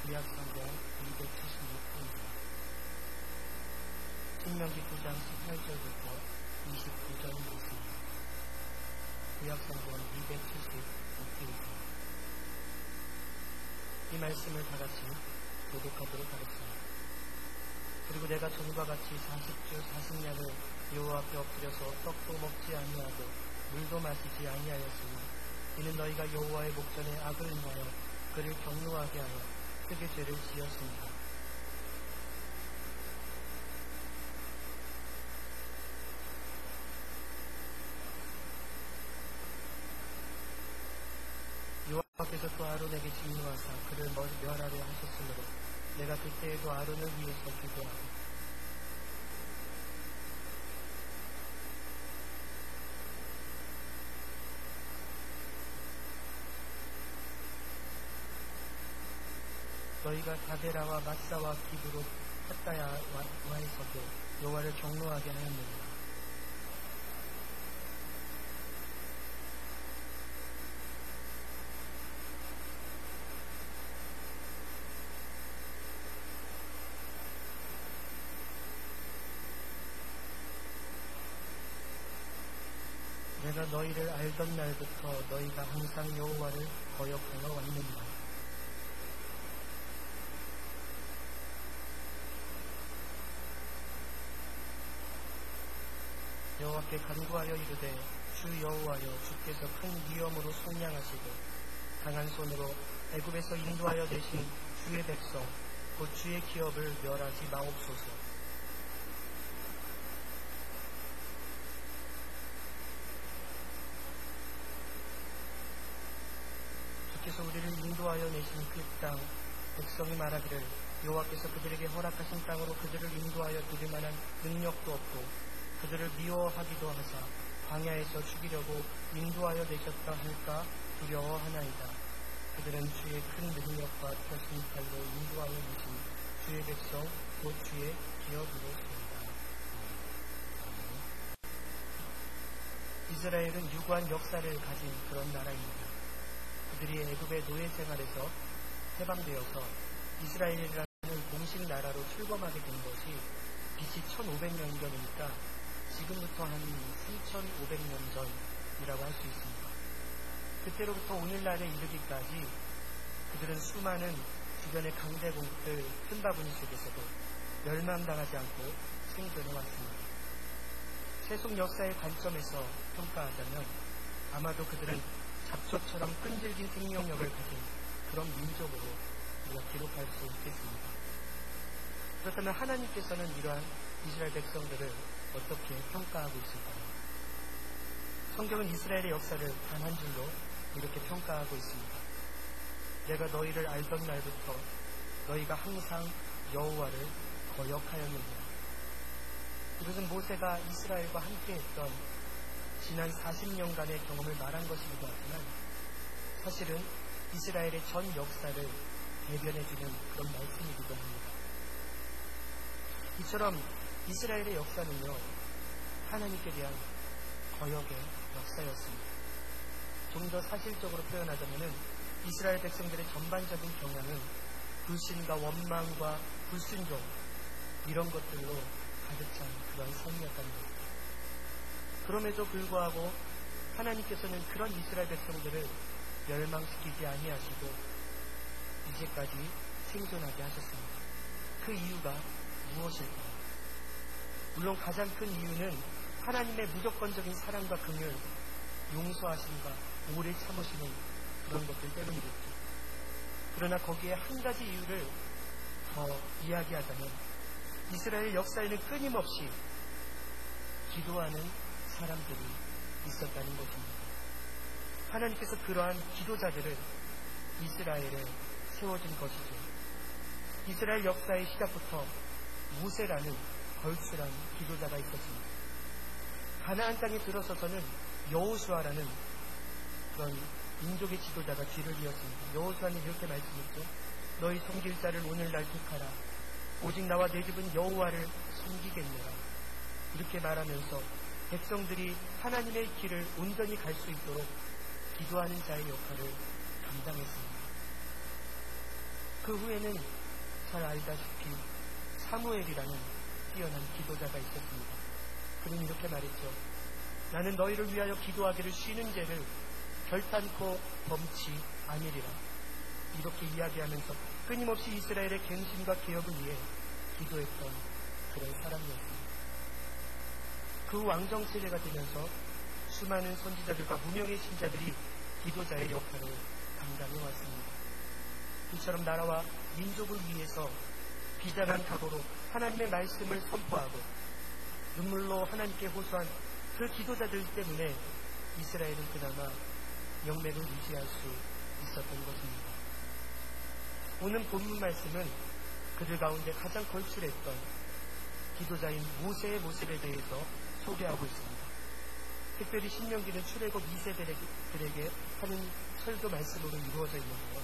구약성경 276페이지 신명기 9장 18절부터 29절 말씀입니다. 구약성경 275페이지. 이 말씀을 다같이 교독하도록 하겠습니다. 그리고 내가 전과 같이 40주 40년을 여호와 앞에 엎드려서 떡도 먹지 아니하고 물도 마시지 아니하였으니 이는 너희가 여호와의 목전에 악을 행하여 그를 경노하게 하여 크게 죄를 지었습니다. 여호와께서 또 아론에게 진노하사 그를 멸하려 하셨으므로 내가 그때에도 아론을 위해서 기도하고 너희가 다베라와 마사와 기브로 핫다야와에서도 여호와를 경노하게 하였느니라. 내가 너희를 알던 날부터 너희가 항상 여호와를 거역하여 왔느니라. 여호와께 간구하여 이르되 주 여호와여 주께서 큰 위엄으로 속량하시고 강한 손으로 애굽에서 인도하여 내신 주의 백성 곧 주의 기업을 멸하지 마옵소서. 주께서 우리를 인도하여 내신 그 땅 백성이 말하기를 여호와께서 그들에게 허락하신 땅으로 그들을 인도하여 들일 만한 능력도 없고 그들을 미워하기도 하사 광야에서 죽이려고 인도하여 내셨다 할까 두려워하나이다. 그들은 주의 큰 능력과 펴신 팔로 인도하여 내신 주의 백성 곧 주의 기업으로소이다. 이스라엘은 유구한 역사를 가진 그런 나라입니다. 그들이 애굽의 노예 생활에서 해방되어서 이스라엘이라는 공식 나라로 출범하게 된 것이 BC 1500년경이니까 지금부터 한 3500년 전이라고 할 수 있습니다. 그때로부터 오늘날에 이르기까지 그들은 수많은 주변의 강대국들 틈바구니 속에서도 멸망당하지 않고 생존해 왔습니다. 세속 역사의 관점에서 평가하자면 아마도 그들은 잡초처럼 끈질긴 생명력을 가진 그런 민족으로 우리가 기록할 수 있겠습니다. 그렇다면 하나님께서는 이러한 이스라엘 백성들을 어떻게 평가하고 있을까요? 성경은 이스라엘의 역사를 단 한 줄로 이렇게 평가하고 있습니다. 내가 너희를 알던 날부터 너희가 항상 여호와를 거역하였느니라. 이것은 모세가 이스라엘과 함께했던 지난 40년간의 경험을 말한 것이기도 하지만 사실은 이스라엘의 전 역사를 대변해주는 그런 말씀이기도 합니다. 이처럼 이스라엘의 역사는요, 하나님께 대한 거역의 역사였습니다. 좀 더 사실적으로 표현하자면 이스라엘 백성들의 전반적인 경향은 불신과 원망과 불순종 이런 것들로 가득 찬 그런 삶이었다는 것입니다. 그럼에도 불구하고 하나님께서는 그런 이스라엘 백성들을 멸망시키지 아니하시고 이제까지 생존하게 하셨습니다. 그 이유가 무엇일까요? 물론 가장 큰 이유는 하나님의 무조건적인 사랑과 긍휼, 용서하심과 오래 참으시는 그런 것들 때문이겠죠. 그러나 거기에 한 가지 이유를 더 이야기하자면 이스라엘 역사에는 끊임없이 기도하는 사람들이 있었다는 것입니다. 하나님께서 그러한 기도자들을 이스라엘에 세워준 것이죠. 이스라엘 역사의 시작부터 모세라는 걸출한 기도자가 있었습니다. 가나안 땅에 들어서서는 여호수아라는 그런 민족의 지도자가 뒤를 이었습니다. 여호수아는 이렇게 말씀했죠. 너희 섬길 자를 오늘날 택하라. 오직 나와 내 집은 여호와를 섬기겠노라. 이렇게 말하면서 백성들이 하나님의 길을 온전히 갈 수 있도록 기도하는 자의 역할을 감당했습니다. 그 후에는 잘 알다시피 사무엘이라는 뛰어난 기도자가 있었습니다. 그는 이렇게 말했죠. 나는 너희를 위하여 기도하기를 쉬는 죄를 결탄코 범치 아니리라. 이렇게 이야기하면서 끊임없이 이스라엘의 갱신과 개혁을 위해 기도했던 그런 사람이었습니다. 그 왕정 세대가 되면서 수많은 선지자들과 무명의 신자들이 기도자의 역할을 감당해 왔습니다. 이처럼 나라와 민족을 위해서 비장한 각오로 하나님의 말씀을 선포하고 눈물로 하나님께 호소한 그 기도자들 때문에 이스라엘은 그나마 영맥을 유지할 수 있었던 것입니다. 오늘 본문 말씀은 그들 가운데 가장 걸출했던 기도자인 모세의 모습에 대해서 소개하고 있습니다. 특별히 신명기는 출애굽 2세들에게 하는 설교 말씀으로 이루어져 있는데요.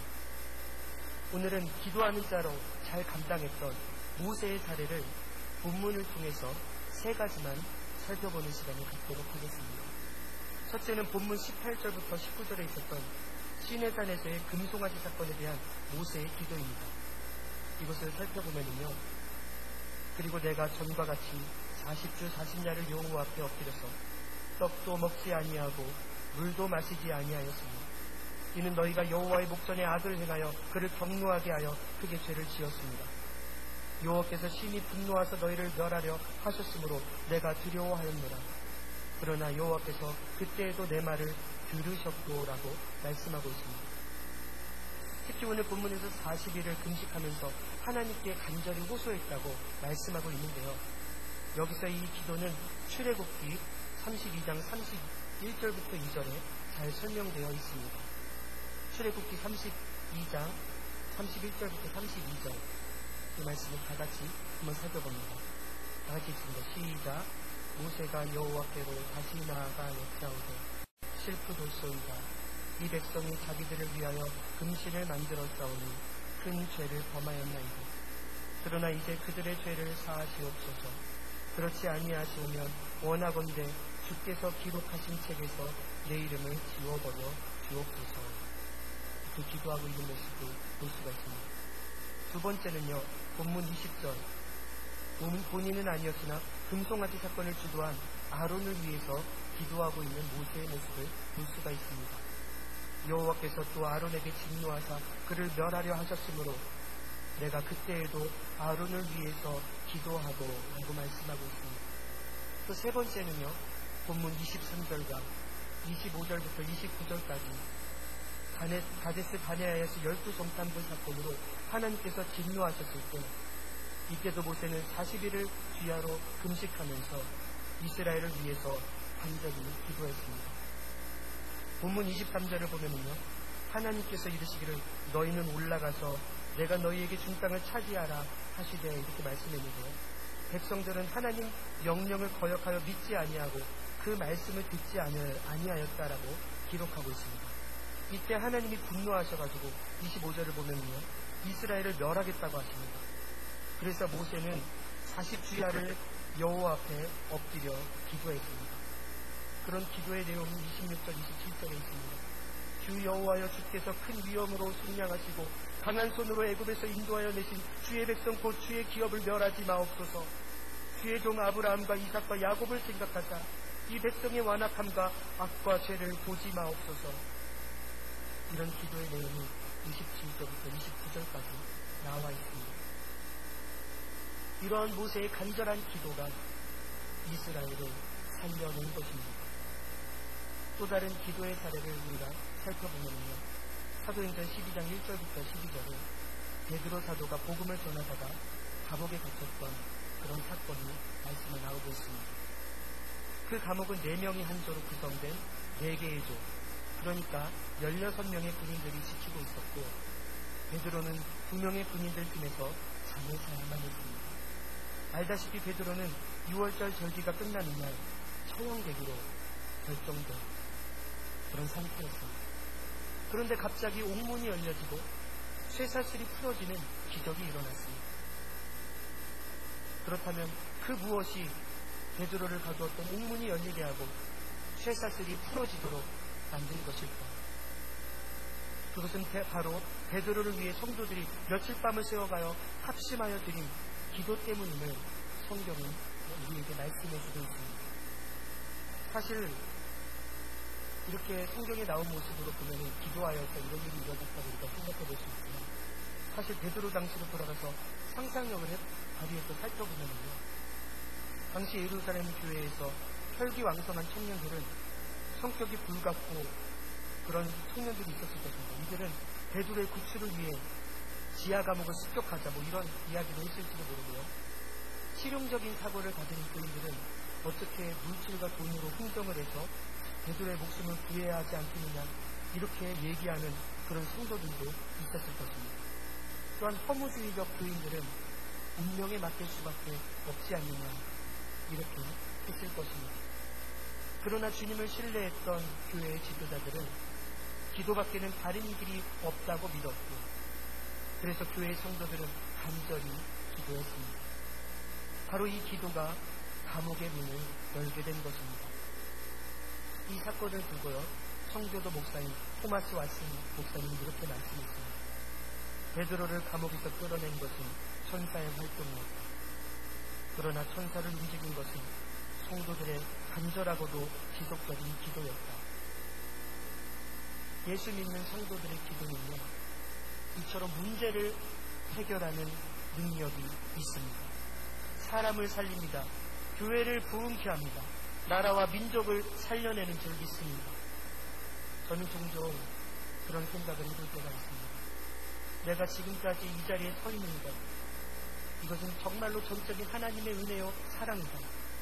오늘은 기도하는 자로 잘 감당했던 모세의 사례를 본문을 통해서 세 가지만 살펴보는 시간을 갖도록 하겠습니다. 첫째는 본문 18절부터 19절에 있었던 시내산에서의 금송아지 사건에 대한 모세의 기도입니다. 이것을 살펴보면요. 그리고 내가 전과 같이 40주 40야를 여호와 앞에 엎드려서 떡도 먹지 아니하고 물도 마시지 아니하였으니 이는 너희가 여호와의 목전에 악을 행하여 그를 경노하게 하여 크게 죄를 지었습니다. 여호와께서 심히 분노하사 너희를 멸하려 하셨으므로 내가 두려워하였노라. 그러나 여호와께서 그때에도 내 말을 들으셨도라고 말씀하고 있습니다. 특히 오늘 본문에서 40일을 금식하면서 하나님께 간절히 호소했다고 말씀하고 있는데요. 여기서 이 기도는 출애굽기 32장 31절부터 2절에 잘 설명되어 있습니다. 출애굽기 32장 31절부터 32절 이 말씀을 다 같이 한번 살펴봅니다. 다 같이 읽습니다. 시작. 모세가 여호와께로 다시 나아가 여짜오되 슬프도소이다. 이 백성이 자기들을 위하여 금신을 만들어 싸우니 큰 죄를 범하였나이다. 그러나 이제 그들의 죄를 사하시옵소서. 그렇지 아니하시오면 원하건대 주께서 기록하신 책에서 내 이름을 지워버려 주옵소서. 그 기도하고 있는 모습을 볼 수가 있습니다. 두 번째는요, 본문 20절. 본인은 아니었으나 금송아지 사건을 주도한 아론을 위해서 기도하고 있는 모세의 모습을 볼 수가 있습니다. 여호와께서 또 아론에게 진노하사 그를 멸하려 하셨으므로 내가 그때에도 아론을 위해서 기도하고 라고 말씀하고 있습니다. 또 세 번째는요, 본문 23절과 25절부터 29절까지 가데스 바네아에서 12성탄불 사건으로 하나님께서 진노하셨을 때 이때도 모세는 40일을 주야로 금식하면서 이스라엘을 위해서 간절히 기도했습니다. 본문 23절을 보면은요, 하나님께서 이르시기를 너희는 올라가서 내가 너희에게 준 땅을 차지하라 하시되 이렇게 말씀했는데요. 백성들은 하나님 명령을 거역하여 믿지 아니하고 그 말씀을 듣지 아니하였다라고 기록하고 있습니다. 이때 하나님이 분노하셔가지고 25절을 보면요, 이스라엘을 멸하겠다고 하십니다. 그래서 모세는 40주야를 여호와 앞에 엎드려 기도했습니다. 그런 기도의 내용은 26절, 27절에 있습니다. 주 여호와여, 주께서 큰 위엄으로 승량하시고 강한 손으로 애굽에서 인도하여 내신 주의 백성 곧 주의 기업을 멸하지 마옵소서. 주의 종 아브라함과 이삭과 야곱을 생각하사 이 백성의 완악함과 악과 죄를 보지 마옵소서. 이런 기도의 내용이 27절부터 29절까지 나와 있습니다. 이러한 모세의 간절한 기도가 이스라엘을 살려낸 것입니다. 또 다른 기도의 사례를 우리가 살펴보면요, 사도행전 12장 1절부터 12절에 베드로 사도가 복음을 전하다가 감옥에 갇혔던 그런 사건이 말씀에 나오고 있습니다. 그 감옥은 4명이 한 조로 구성된 4개의 조, 그러니까 16명의 군인들이 지키고 있었고, 베드로는 2명의 군인들 틈에서 잠을 자야만 했습니다. 알다시피 베드로는 6월절 절기가 끝나는 날 처형되기로 결정된 그런 상태였습니다. 그런데 갑자기 옥문이 열려지고 쇠사슬이 풀어지는 기적이 일어났습니다. 그렇다면 그 무엇이 베드로를 가두었던 옥문이 열리게 하고 쇠사슬이 풀어지도록 만든 것일까요? 그것은 바로 베드로를 위해 성도들이 며칠 밤을 새워가여 합심하여 드린 기도 때문임을 성경은 우리에게 말씀해주고 있습니다. 사실 이렇게 성경에 나온 모습으로 보면 기도하여서 이런 일이 이루어졌다고 우리가 생각해 볼 수 있지만, 사실 베드로 당시로 돌아가서 상상력을 발휘해서 살펴보면요, 당시 예루살렘 교회에서 혈기왕성한 청년들은 성격이 불같고 그런 청년들이 있었을 것입니다. 이들은 베드로의 구출을 위해 지하 감옥을 습격하자 이런 이야기를 했을지도 모르고요, 실용적인 사고를 가진 교인들은 어떻게 물질과 돈으로 흥정을 해서 베드로의 목숨을 구해야 하지 않겠느냐, 이렇게 얘기하는 그런 성도들도 있었을 것입니다. 또한 허무주의적 교인들은 운명에 맡길 수밖에 없지 않느냐, 이렇게 했을 것입니다. 그러나 주님을 신뢰했던 교회의 지도자들은 기도밖에는 다른 길이 없다고 믿었고, 그래서 교회의 성도들은 간절히 기도했습니다. 바로 이 기도가 감옥의 문을 열게 된 것입니다. 이 사건을 두고요, 성교도 목사인 토마스 왓슨 목사님이 이렇게 말씀했습니다. 베드로를 감옥에서 끌어낸 것은 천사의 활동이었다. 그러나 천사를 움직인 것은 성도들의 간절하고도 지속적인 기도였다. 예수 믿는 성도들의 기도는요, 이처럼 문제를 해결하는 능력이 있습니다. 사람을 살립니다. 교회를 부흥케 합니다. 나라와 민족을 살려내는 줄 믿습니다. 저는 종종 그런 생각을 해볼 때가 있습니다. 내가 지금까지 이 자리에 서 있는 것, 이것은 정말로 전적인 하나님의 은혜요 사랑이다.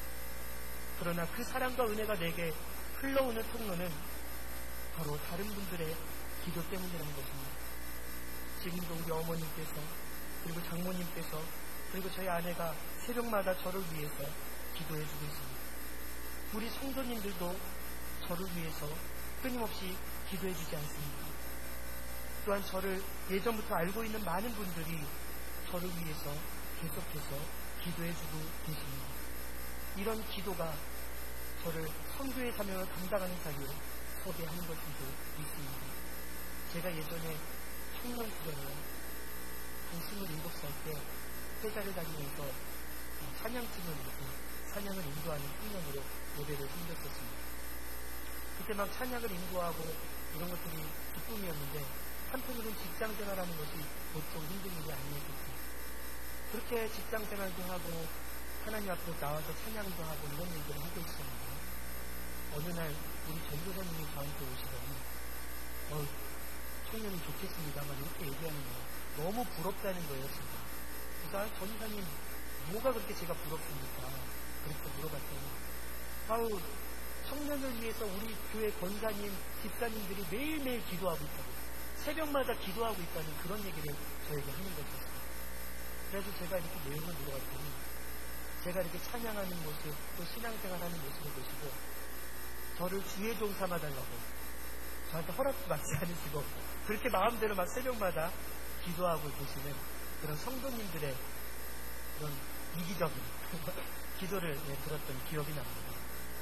그러나 그 사랑과 은혜가 내게 흘러오는 통로는 바로 다른 분들의 기도 때문이라는 것입니다. 지금도 우리 어머님께서, 그리고 장모님께서, 그리고 저희 아내가 새벽마다 저를 위해서 기도해주고 있습니다. 우리 성도님들도 저를 위해서 끊임없이 기도해주지 않습니까? 또한 저를 예전부터 알고 있는 많은 분들이 저를 위해서 계속해서 기도해주고 계십니다. 이런 기도가 저를 선교의 사명을 감당하는 자리에 서게 하는 것일 수도 있습니다. 제가 예전에 청년 시절에 한 27살 때 회사를 다니면서 찬양팀을 이렇게 찬양을 인도하는 청년으로 예배를 섬겼었습니다. 그때 막 찬양을 인도하고 이런 것들이 기쁨이었는데, 한편으로는 직장 생활하는 것이 보통 힘든 일이 아니었겠죠. 그렇게 직장 생활도 하고 하나님 앞으로 나와서 찬양도 하고 이런 일들을 하고 있었는데, 어느 날 우리 전도사님이 저한테 오시더니 청년이 좋겠습니다만 이렇게 얘기하는 거예요. 너무 부럽다는 거예요, 제가. 그러니까 전도사님 뭐가 그렇게 제가 부럽습니까? 그렇게 물어봤더니 청년을 위해서 우리 교회 권사님, 집사님들이 매일매일 기도하고 있다고, 새벽마다 기도하고 있다는 그런 얘기를 저에게 하는 것이었어요. 그래서 제가 이렇게 내용을 물어봤더니, 제가 이렇게 찬양하는 모습, 또 신앙생활하는 모습을 보시고 저를 주의 종 삼아달라고 저한테 허락도 받지 않으시고 그렇게 마음대로 막 새벽마다 기도하고 계시는 그런 성도님들의 그런 이기적인 기도를 들었던 기억이 납니다.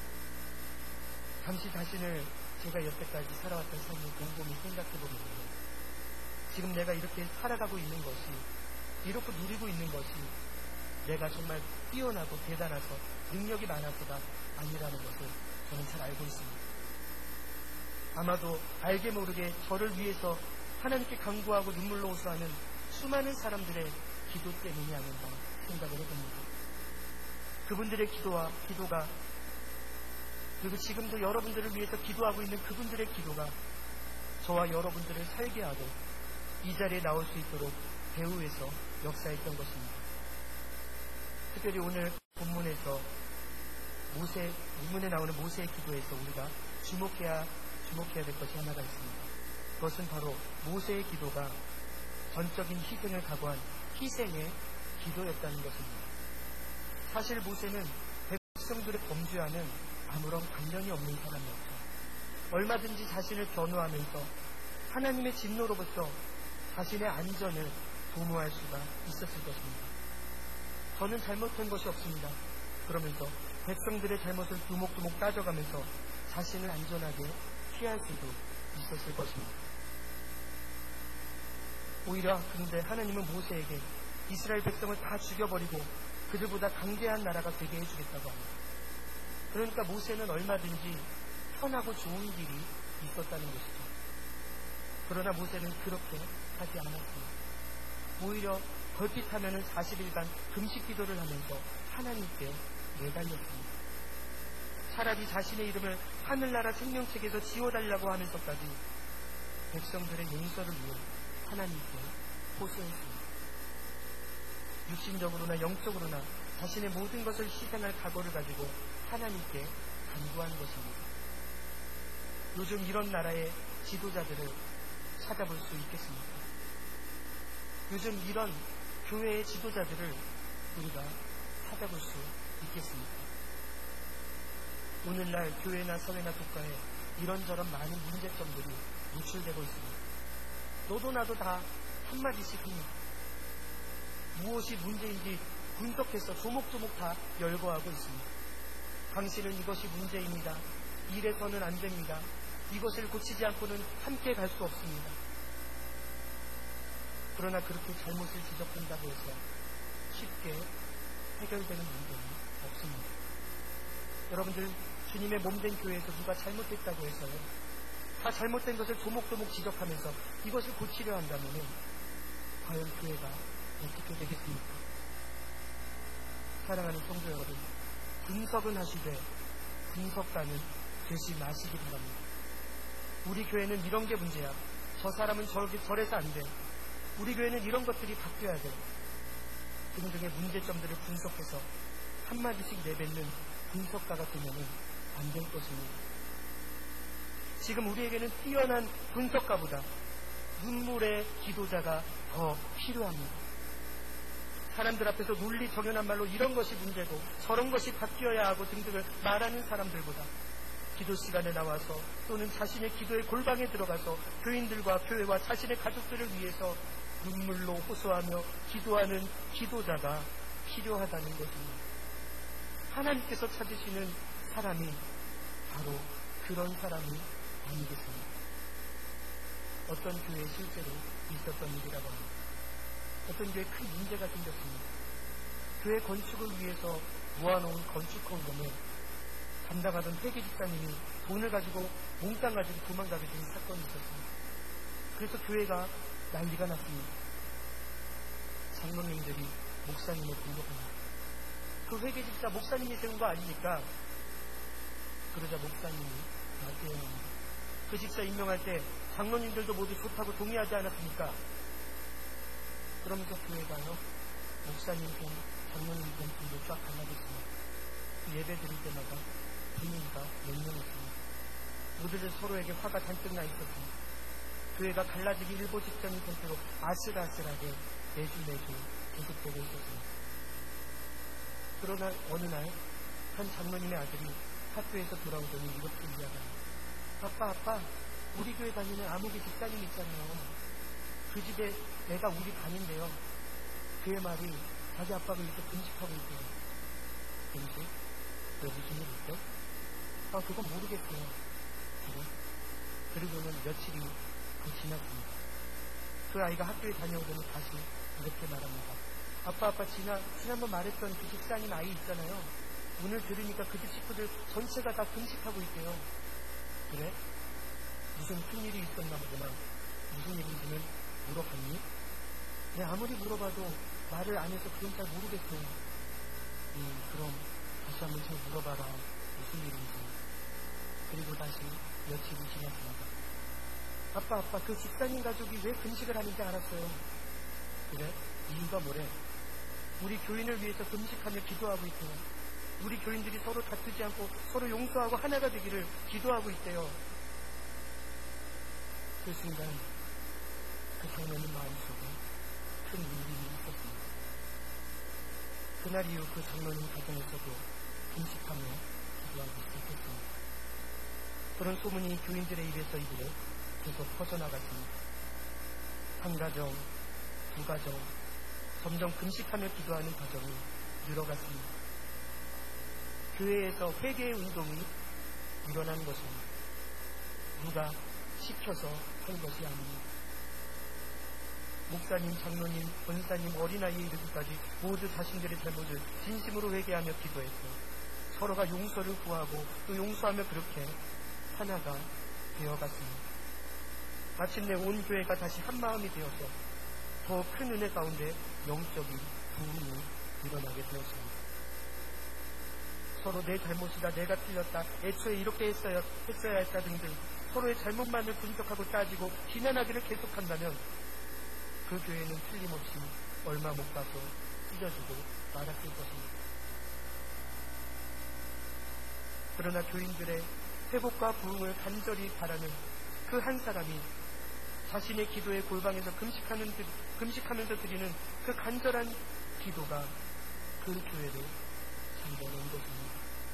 잠시 자신을 제가 여태까지 살아왔던 삶을 곰곰이 생각해보면, 지금 내가 이렇게 살아가고 있는 것이, 이렇게 누리고 있는 것이 내가 정말 뛰어나고 대단해서 능력이 많아서가 아니라는 것을 저는 잘 알고 있습니다. 아마도 알게 모르게 저를 위해서 하나님께 간구하고 눈물로 호소하는 수많은 사람들의 기도 때문이 아닌가 생각을 해봅니다. 그분들의 기도가, 그리고 지금도 여러분들을 위해서 기도하고 있는 그분들의 기도가 저와 여러분들을 살게 하고 이 자리에 나올 수 있도록 배후에서 역사했던 것입니다. 특별히 오늘 본문에 나오는 모세의 기도에서 우리가 주목해야 될 것이 하나가 있습니다. 그것은 바로 모세의 기도가 전적인 희생을 각오한 희생의 기도였다는 것입니다. 사실 모세는 백성들의 범죄와는 아무런 관련이 없는 사람이었죠. 얼마든지 자신을 변호하면서 하나님의 진노로부터 자신의 안전을 도모할 수가 있었을 것입니다. 저는 잘못한 것이 없습니다. 그러면서 백성들의 잘못을 두목두목 따져가면서 자신을 안전하게 피할 수도 있었을 것입니다. 오히려 그런데 하나님은 모세에게 이스라엘 백성을 다 죽여버리고 그들보다 강대한 나라가 되게 해주겠다고 합니다. 그러니까 모세는 얼마든지 편하고 좋은 길이 있었다는 것이죠. 그러나 모세는 그렇게 하지 않았습니다. 오히려 걸핏하면 40일간 금식 기도를 하면서 하나님께 매달렸습니다. 차라리 자신의 이름을 하늘나라 생명책에서 지워달라고 하면서까지 백성들의 용서를 위해 하나님께 호소했습니다. 육신적으로나 영적으로나 자신의 모든 것을 희생할 각오를 가지고 하나님께 간구한 것입니다. 요즘 이런 나라의 지도자들을 찾아볼 수 있겠습니까? 요즘 이런 교회의 지도자들을 우리가 찾아볼 수 있겠습니까? 오늘날 교회나 사회나 국가에 이런저런 많은 문제점들이 노출되고 있습니다. 너도 나도 다 한마디씩 합니다. 무엇이 문제인지 분석해서 조목조목 다 열거하고 있습니다. 당신은 이것이 문제입니다. 이래서는 안 됩니다. 이것을 고치지 않고는 함께 갈 수 없습니다. 그러나 그렇게 잘못을 지적한다고 해서 쉽게 해결되는 문제는 없습니다. 여러분들, 주님의 몸된 교회에서 누가 잘못했다고 해서요, 다 잘못된 것을 조목조목 지적하면서 이것을 고치려 한다면 과연 교회가 어떻게 되겠습니까? 사랑하는 성도 여러분, 분석은 하시되 분석가는 되지 마시기 바랍니다. 우리 교회는 이런 게 문제야. 저 사람은 저래서 안 돼. 우리 교회는 이런 것들이 바뀌어야 돼. 등등의 문제점들을 분석해서 한마디씩 내뱉는 분석가가 되면 안 될 것입니다. 지금 우리에게는 뛰어난 분석가보다 눈물의 기도자가 더 필요합니다. 사람들 앞에서 논리 정연한 말로 이런 것이 문제고 저런 것이 바뀌어야 하고 등등을 말하는 사람들보다 기도 시간에 나와서 또는 자신의 기도의 골방에 들어가서 교인들과 교회와 자신의 가족들을 위해서 눈물로 호소하며 기도하는 기도자가 필요하다는 것입니다. 하나님께서 찾으시는 사람이 바로 그런 사람이 아니겠습니까? 어떤 교회에 실제로 있었던 일이라고 합니다. 어떤 교회에 큰 문제가 생겼습니다. 교회 건축을 위해서 모아놓은 건축헌금을 담당하던 회계 집사님이 돈을 가지고 몽땅 가지고 도망가게 된 사건이 있었습니다. 그래서 교회가 난리가 났습니다. 장로님들이 목사님을 공격합니다. 그 회계 집사 목사님이 세운 거 아닙니까? 그러자 목사님이 맞대응합니다. 그 집사 임명할 때 장로님들도 모두 좋다고 동의하지 않았습니까? 그러면서 교회가요, 목사님 편, 장로님 편 분도 쫙 갈라졌습니다. 예배 드릴 때마다 분위기가 맹렬했습니다. 모두들 서로에게 화가 잔뜩 나 있었습니다. 교회가 갈라지기 일보 직전인 상태로 아슬아슬하게 매주 계속되고 있었습니다. 그러나 어느 날 한 장로님의 아들이 학교에서 돌아오더니 이렇게 이야기합니다. 아빠, 우리 교회 다니는 아무개 집사님 있잖아요. 그 집에 애가 우리 반인데요. 그의 말이 자기 아빠가 이렇게 금식하고 있대요. 금식? 왜 무슨 일 있대? 그건 모르겠어요. 그래? 그리고는 며칠이 더 지났습니다. 그 아이가 학교에 다녀오더니 다시 이렇게 말합니다. 아빠, 지난번 말했던 그 집사님 아이 있잖아요. 오늘 들으니까 그 집 식구들 전체가 다 금식하고 있대요. 그래? 무슨 큰일이 있었나 보구나. 무슨 일인지는 물어봤니? 네, 아무리 물어봐도 말을 안 해서 그건 잘 모르겠어요. 그럼 다시 한번 잘 물어봐라. 무슨 일인지. 그리고 다시 며칠이 지났습니다. 아빠, 그 집사님 가족이 왜 금식을 하는지 알았어요. 그래? 이유가 뭐래? 우리 교인을 위해서 금식하며 기도하고 있대요. 우리 교인들이 서로 다투지 않고 서로 용서하고 하나가 되기를 기도하고 있대요. 그 순간 그 장로님 마음속에 큰 울림이 있었습니다. 그날 이후 그 장로님 가정에서도 금식하며 기도하기 시작했습니다. 그런 소문이 교인들의 입에서 입으로 계속 퍼져나갔습니다. 한 가정, 두 가정, 점점 금식하며 기도하는 과정이 늘어갔습니다. 교회에서 회개의 운동이 일어난 것입니다. 누가 시켜서 한 것이 아닙니다. 목사님, 장로님, 권사님, 어린아이에 이르기까지 모두 자신들의 잘못을 진심으로 회개하며 기도했고 서로가 용서를 구하고 또 용서하며 그렇게 하나가 되어갔습니다. 마침내 온 교회가 다시 한마음이 되어서 더 큰 은혜 가운데 영적인 부흥이 일어나게 되었습니다. 서로 내 잘못이다, 내가 틀렸다, 애초에 이렇게 했어야 했다 등등 서로의 잘못만을 분석하고 따지고 비난하기를 계속한다면 그 교회는 틀림없이 얼마 못 가서 찢어지고 말았을 것입니다. 그러나 교인들의 회복과 부흥을 간절히 바라는 그 한 사람이 자신의 기도의 골방에서 금식하면서 드리는 그 간절한 기도가 그 교회를 살려낸 것입니다.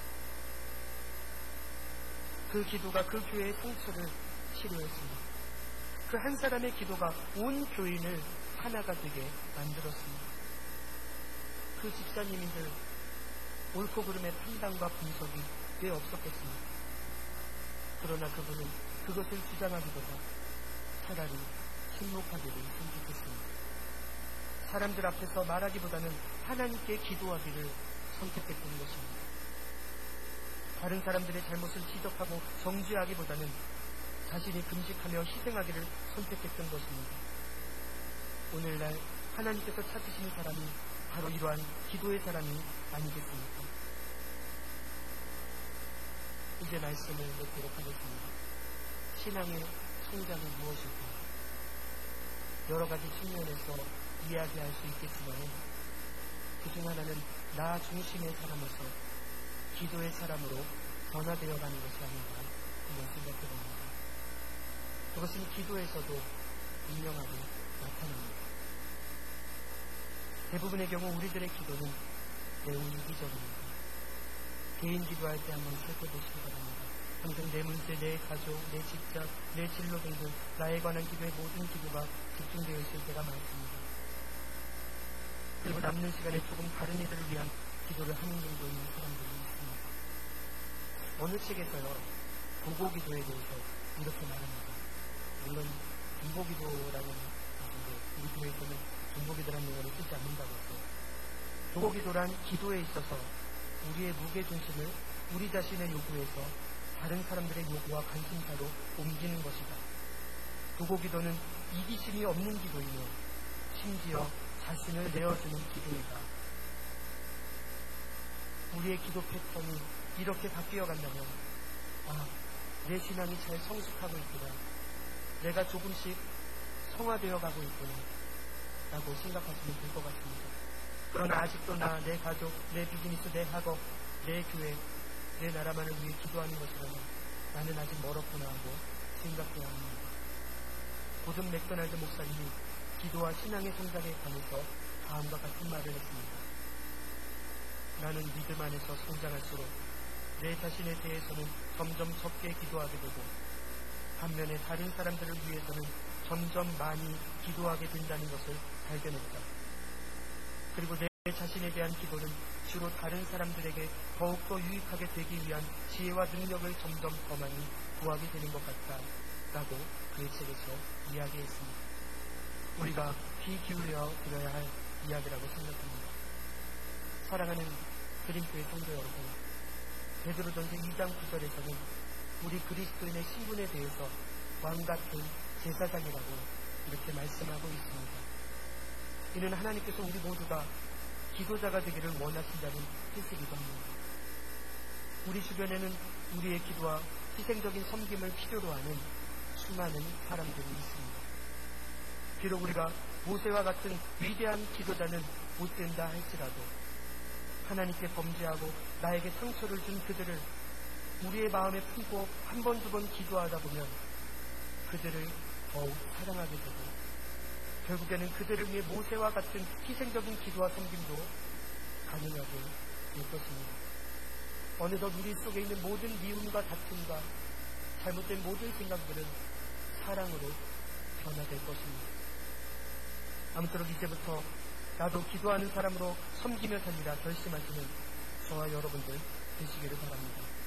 그 기도가 그 교회의 상처를 치료했습니다. 그 한 사람의 기도가 온 교인을 하나가 되게 만들었습니다. 그 집사님들 옳고 그름의 판단과 분석이 왜 없었겠습니까? 그러나 그분은 그것을 주장하기보다 차라리 침묵하기를 선택했습니다. 사람들 앞에서 말하기보다는 하나님께 기도하기를 선택했던 것입니다. 다른 사람들의 잘못을 지적하고 정죄하기보다는 자신이 금식하며 희생하기를 선택했던 것입니다. 오늘날 하나님께서 찾으시는 사람이 바로 이러한 기도의 사람이 아니겠습니까? 이제 말씀을 맺도록 하겠습니다. 신앙의 성장은 무엇일까요? 여러 가지 측면에서 이야기할 수 있겠지만 그중 하나는 나 중심의 사람에서 기도의 사람으로 변화되어 가는 것이 아닌가 한번 생각해 봅니다. 그것은 기도에서도 분명하게 나타납니다. 대부분의 경우 우리들의 기도는 매우 이기적입니다. 개인 기도할 때 한번 살펴보시기 바랍니다. 항상 내 문제, 내 가족, 내 직장, 내 진로 등등 나에 관한 기도의 모든 기도가 집중되어 있을 때가 많습니다. 그리고 남는 시간에 조금 다른 이들을 위한 기도를 하는 정도 있는 사람들이 있습니다. 어느 책에서요 도고 기도에 대해서 이렇게 말합니다. 물론 중보 기도라는 것인데 우리 교회에서는 중보 기도라는 용어를 쓰지 않는다고 해서 도고 기도란 기도에 있어서 우리의 무게 중심을 우리 자신의 요구에서 다른 사람들의 요구와 관심사로 옮기는 것이다. 도고 기도는 이기심이 없는 기도이며 심지어 자신을 내어주는 기도이다. 우리의 기도 패턴이 이렇게 바뀌어 간다면 내 신앙이 잘 성숙하고 있구나, 내가 조금씩 성화되어 가고 있구나 라고 생각하시면 될 것 같습니다. 그러나 아직도 나, 내 가족, 내 비즈니스, 내 학업, 내 교회, 내 나라만을 위해 기도하는 것이라면 나는 아직 멀었구나 하고 생각해야 합니다. 고든 맥도날드 목사님이 기도와 신앙의 성장에 관해서 다음과 같은 말을 했습니다. 나는 믿음 안에서 성장할수록 내 자신에 대해서는 점점 적게 기도하게 되고 반면에 다른 사람들을 위해서는 점점 많이 기도하게 된다는 것을 발견했다. 그리고 내 자신에 대한 기도는 주로 다른 사람들에게 더욱더 유익하게 되기 위한 지혜와 능력을 점점 더 많이 구하게 되는 것 같다 라고 그의 책에서 이야기했습니다. 우리가 귀 기울여 들어야 할 이야기라고 생각합니다. 사랑하는 그린교회 성도 여러분, 베드로전서 2장 9절에서는 우리 그리스도인의 신분에 대해서 왕같은 제사장이라고 이렇게 말씀하고 있습니다. 이는 하나님께서 우리 모두가 기도자가 되기를 원하신다는 뜻이기도 합니다. 우리 주변에는 우리의 기도와 희생적인 섬김을 필요로 하는 수많은 사람들이 있습니다. 비록 우리가 모세와 같은 위대한 기도자는 못 된다 할지라도 하나님께 범죄하고 나에게 상처를 준 그들을 우리의 마음에 품고 한 번, 두 번 기도하다 보면 그들을 더욱 사랑하게 되고 결국에는 그들을 위해 모세와 같은 희생적인 기도와 섬김도 가능하게 될 것입니다. 어느덧 우리 속에 있는 모든 미움과 다툼과 잘못된 모든 생각들은 사랑으로 변화될 것입니다. 아무쪼록 이제부터 나도 기도하는 사람으로 섬기며 살리라 결심하시는 저와 여러분들 되시기를 바랍니다.